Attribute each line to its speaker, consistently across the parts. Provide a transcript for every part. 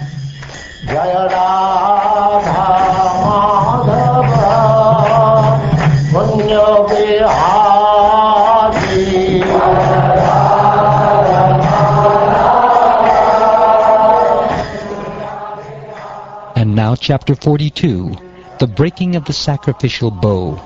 Speaker 1: Jaya Radha Madhava Punya Vihari.
Speaker 2: And now chapter 42, the breaking of the sacrificial bow.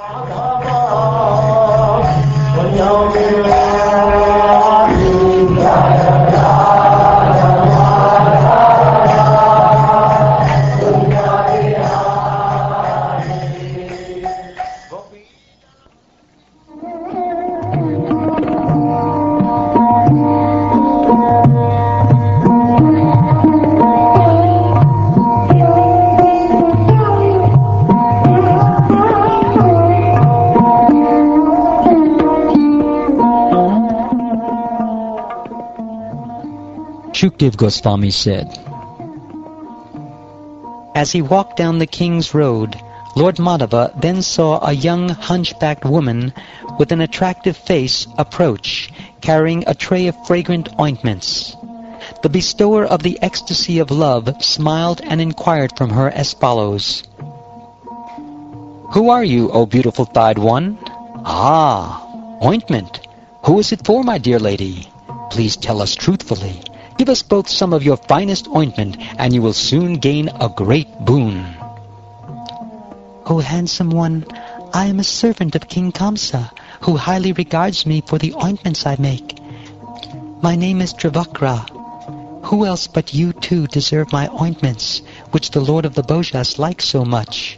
Speaker 2: Shukdev Goswami said, as he walked down the king's road, Lord Madhava then saw a young hunchbacked woman with an attractive face approach, carrying a tray of fragrant ointments. The bestower of the ecstasy of love smiled and inquired from her as follows. Who are you, O beautiful thighed one? Ah, ointment. Who is it for, my dear lady? Please tell us truthfully. Give us both some of your finest ointment, and you will soon gain a great boon. O handsome one, I am a servant of King Kamsa, who highly regards me for the ointments I make. My name is Trivakra. Who else but you two deserve my ointments, which the Lord of the Bhojas likes so much?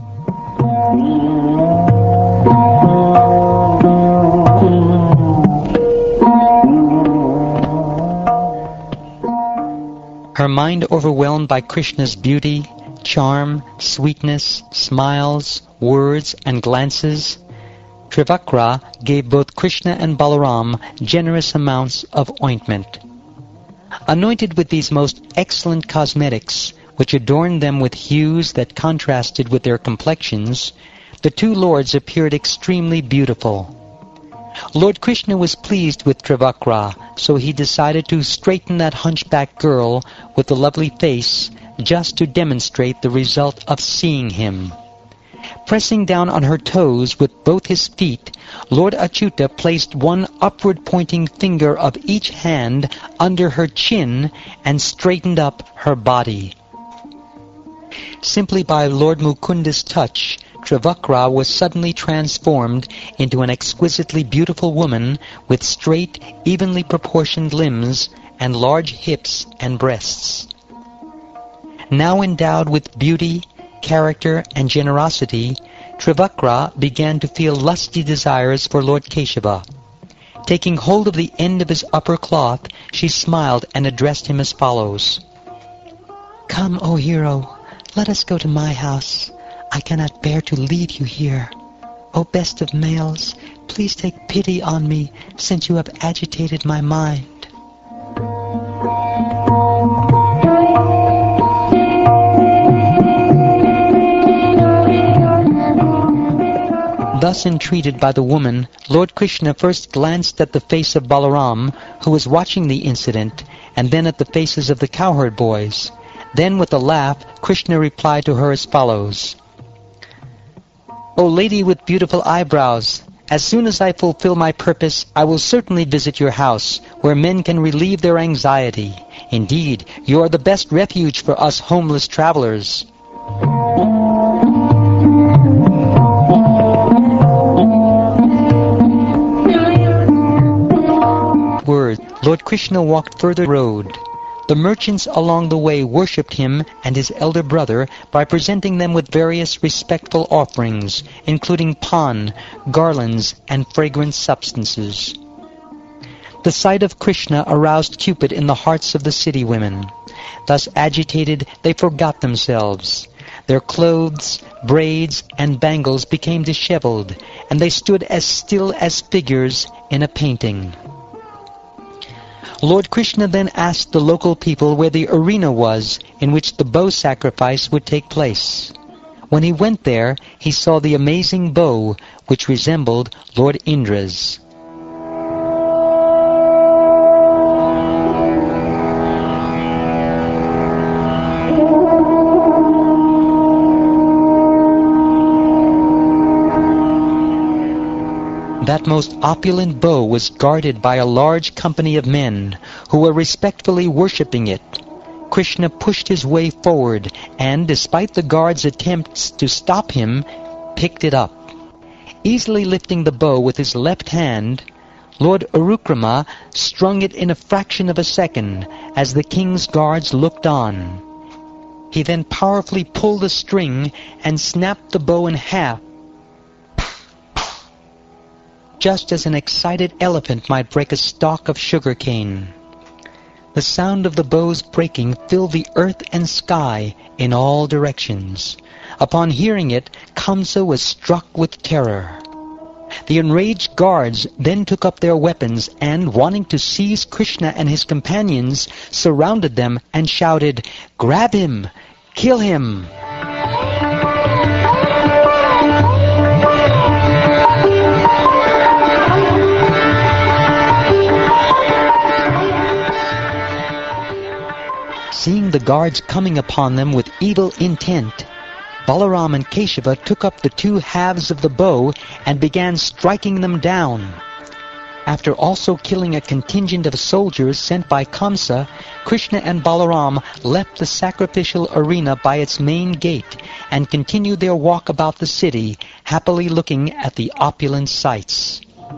Speaker 2: Her mind overwhelmed by Krishna's beauty, charm, sweetness, smiles, words, and glances, Trivakra gave both Krishna and Balaram generous amounts of ointment. Anointed with these most excellent cosmetics, which adorned them with hues that contrasted with their complexions, the two lords appeared extremely beautiful. Lord Krishna was pleased with Trivakra, so he decided to straighten that hunchback girl with the lovely face just to demonstrate the result of seeing him. Pressing down on her toes with both his feet, Lord Achyuta placed one upward-pointing finger of each hand under her chin and straightened up her body. Simply by Lord Mukunda's touch, Trivakra was suddenly transformed into an exquisitely beautiful woman with straight, evenly proportioned limbs and large hips and breasts. Now endowed with beauty, character, and generosity, Trivakra began to feel lusty desires for Lord Keshava. Taking hold of the end of his upper cloth, she smiled and addressed him as follows. Come, O hero, let us go to my house. I cannot bear to leave you here. O best of males, please take pity on me, since you have agitated my mind. Thus entreated by the woman, Lord Krishna first glanced at the face of Balaram, who was watching the incident, and then at the faces of the cowherd boys. Then, with a laugh, Krishna replied to her as follows. O lady with beautiful eyebrows, as soon as I fulfill my purpose, I will certainly visit your house, where men can relieve their anxiety. Indeed, you are the best refuge for us homeless travelers. Lord Krishna walked further road. The merchants along the way worshipped him and his elder brother by presenting them with various respectful offerings, including pan, garlands, and fragrant substances. The sight of Krishna aroused Cupid in the hearts of the city women. Thus agitated, they forgot themselves. Their clothes, braids, and bangles became disheveled, and they stood as still as figures in a painting. Lord Krishna then asked the local people where the arena was in which the bow sacrifice would take place. When he went there, he saw the amazing bow, which resembled Lord Indra's. That most opulent bow was guarded by a large company of men who were respectfully worshipping it. Krishna pushed his way forward and, despite the guards' attempts to stop him, picked it up. Easily lifting the bow with his left hand, Lord Urukrama strung it in a fraction of a second as the king's guards looked on. He then powerfully pulled the string and snapped the bow in half, just as an excited elephant might break a stalk of sugar cane. The sound of the bow's breaking filled the earth and sky in all directions. Upon hearing it, Kamsa was struck with terror. The enraged guards then took up their weapons and, wanting to seize Krishna and his companions, surrounded them and shouted, "Grab him! Kill him!" Seeing the guards coming upon them with evil intent, Balaram and Keshava took up the two halves of the bow and began striking them down. After also killing a contingent of soldiers sent by Kamsa, Krishna and Balaram left the sacrificial arena by its main gate and continued their walk about the city, happily looking at the opulent sights.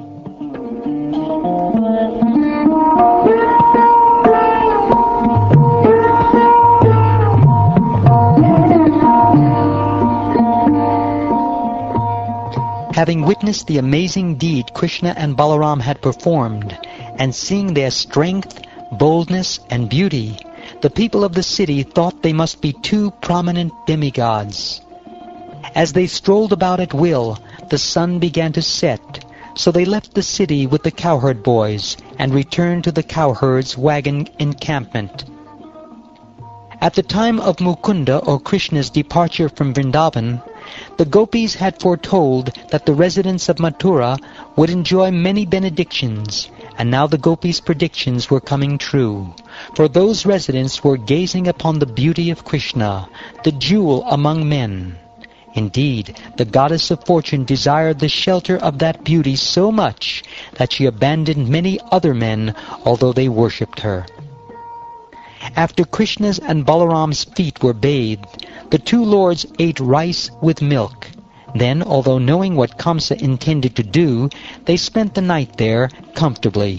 Speaker 2: Having witnessed the amazing deed Krishna and Balaram had performed, and seeing their strength, boldness, and beauty, the people of the city thought they must be two prominent demigods. As they strolled about at will, the sun began to set, so they left the city with the cowherd boys and returned to the cowherds' wagon encampment. At the time of Mukunda or Krishna's departure from Vrindavan, the gopis had foretold that the residents of Mathura would enjoy many benedictions, and now the gopis' predictions were coming true. For those residents were gazing upon the beauty of Krishna, the jewel among men. Indeed, the goddess of fortune desired the shelter of that beauty so much that she abandoned many other men, although they worshipped her. After Krishna's and Balaram's feet were bathed, the two lords ate rice with milk. Then, although knowing what Kamsa intended to do, they spent the night there comfortably.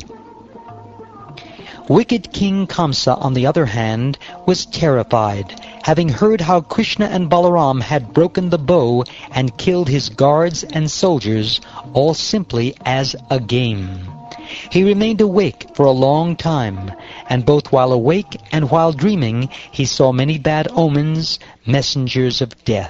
Speaker 2: Wicked King Kamsa, on the other hand, was terrified, having heard how Krishna and Balaram had broken the bow and killed his guards and soldiers, all simply as a game. He remained awake for a long time, and both while awake and while dreaming, he saw many bad omens, messengers of death.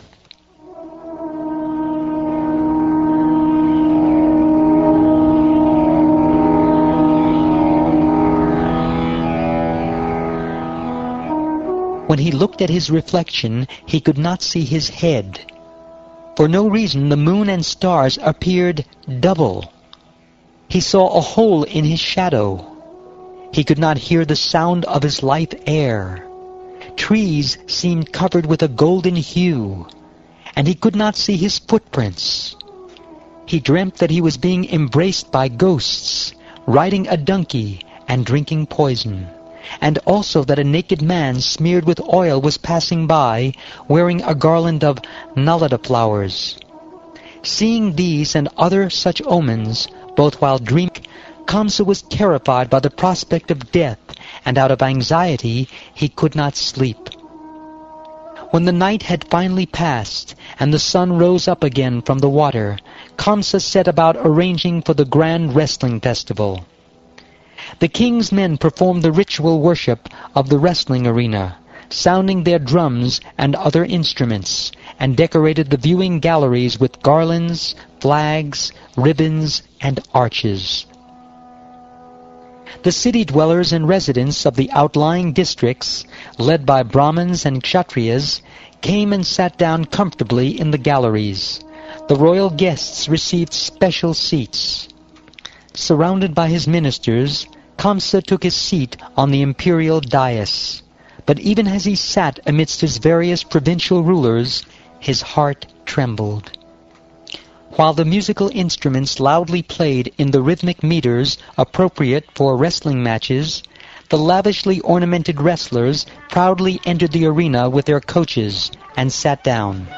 Speaker 2: When he looked at his reflection, he could not see his head. For no reason, the moon and stars appeared double. He saw a hole in his shadow. He could not hear the sound of his life air. Trees seemed covered with a golden hue, and he could not see his footprints. He dreamt that he was being embraced by ghosts, riding a donkey and drinking poison, and also that a naked man smeared with oil was passing by, wearing a garland of nalada flowers. Seeing these and other such omens, both while dreaming, Kamsa was terrified by the prospect of death, and out of anxiety he could not sleep. When the night had finally passed, and the sun rose up again from the water, Kamsa set about arranging for the grand wrestling festival. The king's men performed the ritual worship of the wrestling arena, sounding their drums and other instruments, and decorated the viewing galleries with garlands, flags, ribbons, and arches. The city dwellers and residents of the outlying districts, led by Brahmins and Kshatriyas, came and sat down comfortably in the galleries. The royal guests received special seats. Surrounded by his ministers, Kamsa took his seat on the imperial dais. But even as he sat amidst his various provincial rulers, his heart trembled. while the musical instruments loudly played in the rhythmic meters appropriate for wrestling matches, the lavishly ornamented wrestlers proudly entered the arena with their coaches and sat down.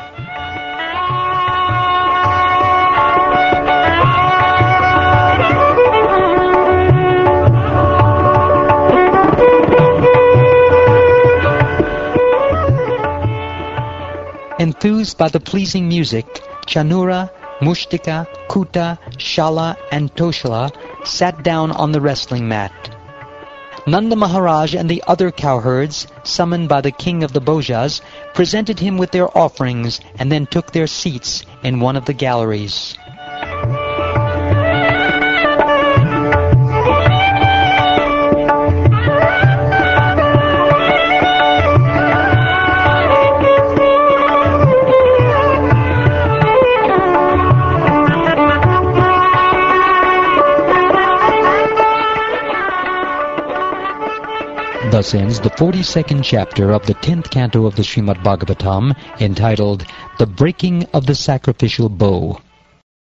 Speaker 2: Enthused by the pleasing music, Chanura, Mushtika, Kuta, Shala, and Toshala sat down on the wrestling mat. Nanda Maharaj and the other cowherds, summoned by the king of the Bhojas, presented him with their offerings and then took their seats in one of the galleries. Thus ends the 42nd chapter of the 10th canto of the Srimad Bhagavatam, entitled The Breaking of the Sacrificial Bow.